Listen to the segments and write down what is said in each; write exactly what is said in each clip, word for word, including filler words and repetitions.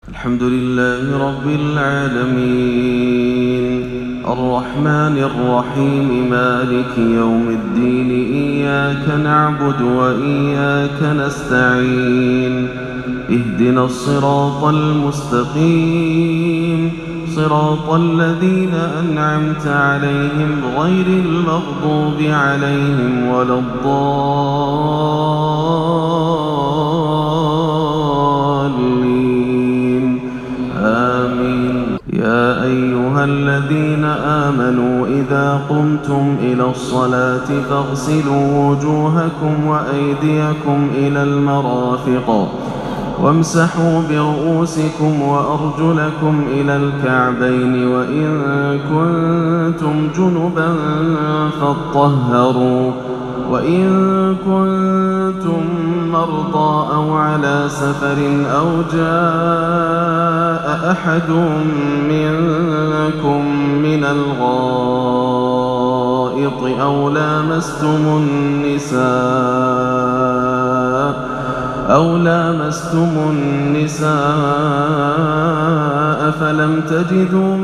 الحمد لله رب العالمين الرحمن الرحيم مالك يوم الدين إياك نعبد وإياك نستعين اهدنا الصراط المستقيم صراط الذين أنعمت عليهم غير المغضوب عليهم ولا الضالين آمين. يا أيها الذين آمنوا إذا قمتم إلى الصلاة فاغسلوا وجوهكم وأيديكم إلى المرافق وامسحوا برؤوسكم وأرجلكم إلى الكعبين وإن كنتم جنبا فاطهروا وإن كنتم مرضى أو على سفر أو جاء أحد منكم من الغائط أو لامستم النساء أو لامستم النساء فلم تجدوا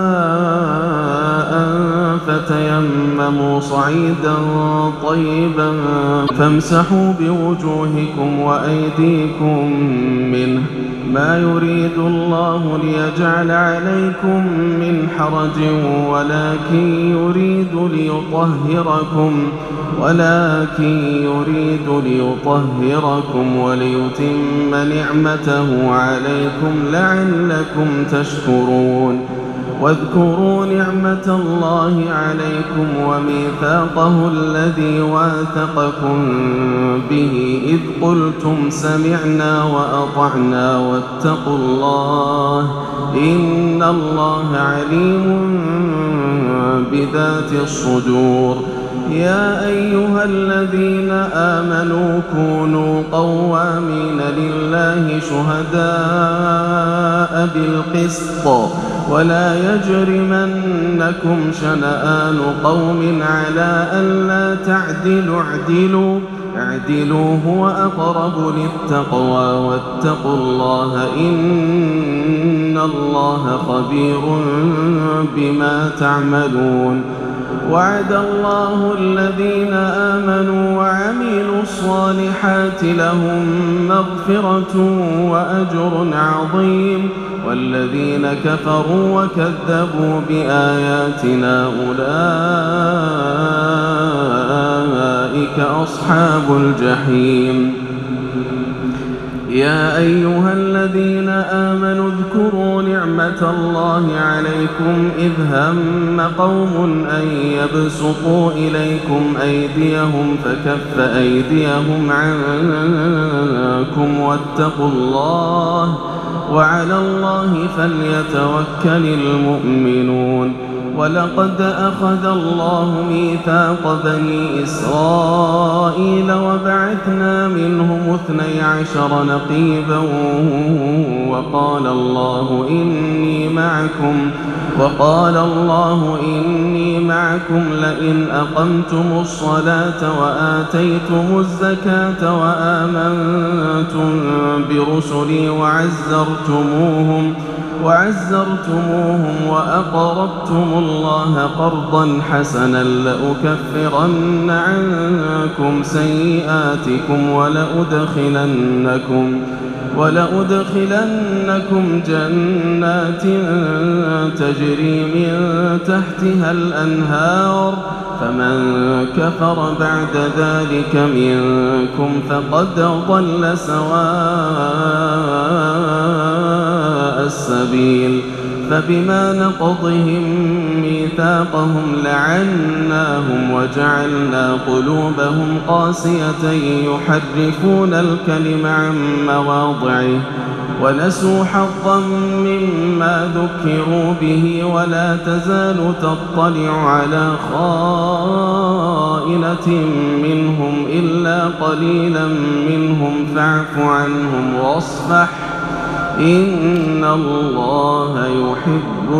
ماء فتيمموا صعيدا طيبا فامسحوا بوجوهكم وأيديكم منه ما يريد الله ليجعل عليكم من حرج ولكن يريد ليطهركم ولكن يريد ليطهركم وليتم نعمته عليكم لعلكم تشكرون. واذكروا نعمة الله عليكم وميثاقه الذي واثقكم به إذ قلتم سمعنا وأطعنا واتقوا الله إن الله عليم بذات الصدور. يا أيها الذين آمنوا كونوا قوامين لله شهداء بالقسط ولا يجرمنكم شنآن قوم على ألا تعدلوا اعدلوا اعدلوا هو أقرب للتقوى واتقوا الله إن الله خبير بما تعملون. وعد الله الذين آمنوا وعملوا الصالحات لهم مغفرة وأجر عظيم والذين كفروا وكذبوا بآياتنا أولئك أصحاب الجحيم. يا أيها الذين آمنوا اذكروا نعمة الله عليكم إذ هم قوم أن يبسطوا إليكم أيديهم فكف أيديهم عنكم واتقوا الله وعلى الله فليتوكل المؤمنون. ولقد أخذ الله ميثاق بني إسرائيل وبعثنا منهم اثني عشر نقيبا وقال الله إني معكم وقال الله إني معكم لئن أقمتم الصلاة وآتيتم الزكاة وآمنتم برسلي وعزرتموهم وعزرتموهم وأقرضتم الله قرضا حسنا لأكفرن عنكم سيئاتكم ولأدخلنكم ولأدخلنكم جنات تجري من تحتها الأنهار فمن كفر بعد ذلك منكم فقد ضل سواء السبيل. فبما نقضهم ميثاقهم لعناهم وجعلنا قلوبهم قاسية يحرفون الكلم عن مواضعه ونسوا حظا مما ذكروا به ولا تزال تطلع على خائنة منهم إلا قليلا منهم فاعف عنهم واصفح إن الله يحب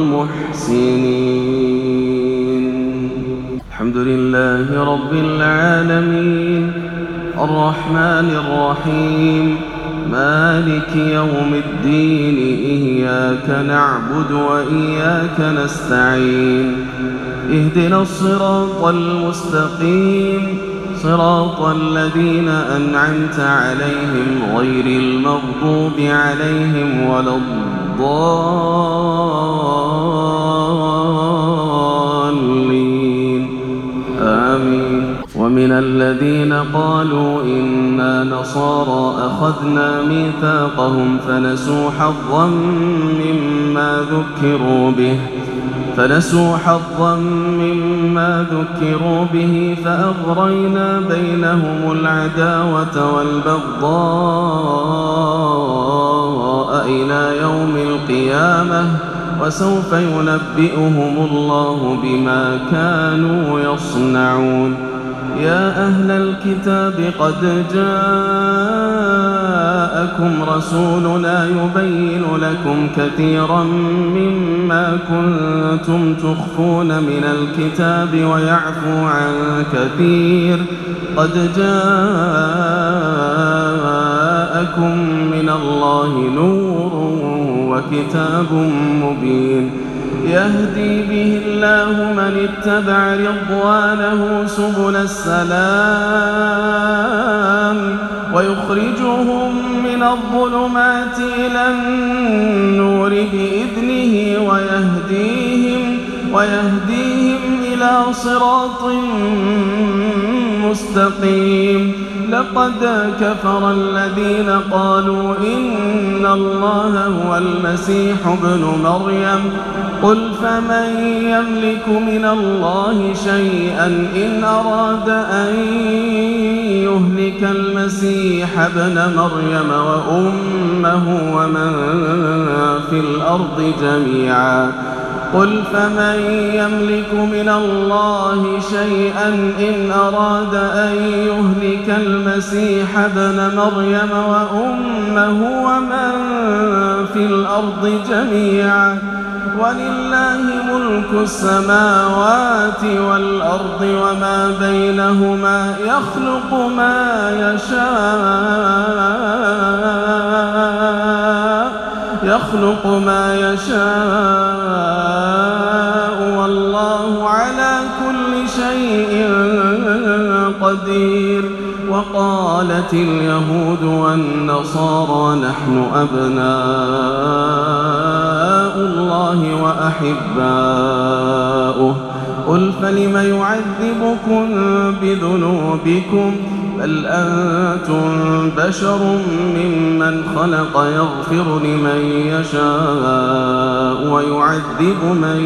المحسنين. الحمد لله رب العالمين الرحمن الرحيم مالك يوم الدين إياك نعبد وإياك نستعين اهدنا الصراط المستقيم صراط الذين أنعمت عليهم غير المغضوب عليهم ولا الضالين آمين. ومن الذين قالوا إنا نصارى أخذنا ميثاقهم فنسوا حظا مما ذكروا به فنسوا حظا مما ذكروا به فأغرينا بينهم العداوة والبغضاء إلى يوم القيامة وسوف ينبئهم الله بما كانوا يصنعون. يا أهل الكتاب قد جاءكم رسولنا يبين لكم كثيرا مما كنتم تخفون من الكتاب ويعفو عن كثير. قد جاءكم من الله نور وكتاب مبين يهدي به الله من اتبع رضوانه سبل السلام ويخرجهم من الظلمات إلى النور بإذنه ويهديهم, ويهديهم إلى صراط مستقيم. لقد كفر الذين قالوا إن الله هو المسيح ابن مريم قل فمن يملك من الله شيئا إن أراد أن يهلك المسيح ابن مريم وأمه ومن في الأرض جميعا قل فمن يملك من الله شيئا إن أراد أن يهلك المسيح ابن مريم وأمه ومن في الأرض جميعا ولله ملك السماوات والأرض وما بينهما يخلق ما يشاء يخلق ما يشاء والله على كل شيء قدير. وقالت اليهود والنصارى نحن أبناء الله وأحباؤه قل فلم يعذبكم بذنوبكم بل أنتم بشر ممن خلق يغفر لمن يشاء ويعذب من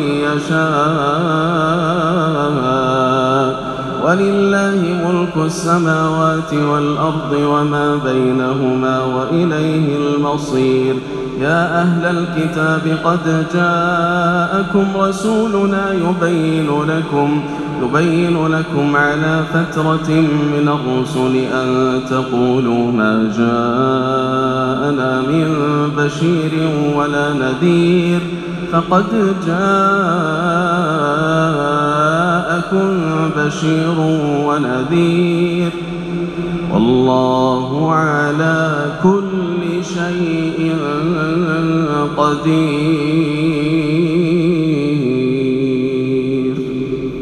يشاء ولله ملك السماوات والأرض وما بينهما وإليه المصير. يا أهل الكتاب قد جاءكم رسولنا يبين لكم يبين لكم على فترة من الرسل أن تقولوا ما جاءنا من بشير ولا نذير فقد جاءكم بشير ونذير والله على كل شيء قدير.